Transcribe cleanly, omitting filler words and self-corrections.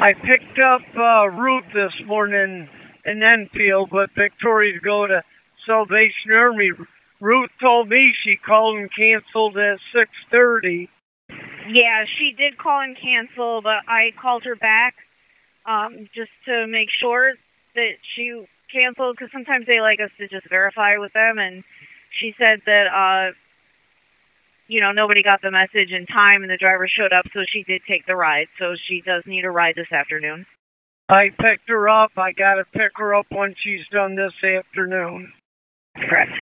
I picked up Ruth this morning in Enfield, but Victoria's go to Salvation Army. Ruth told me she called and canceled at 6:30. Yeah, she did call and cancel, but I called her back just to make sure that she canceled, because sometimes they like us to just verify with them, and she said that, nobody got the message in time and the driver showed up, so she did take the ride. So she does need a ride this afternoon. I picked her up. I got to pick her up when she's done this afternoon. Correct.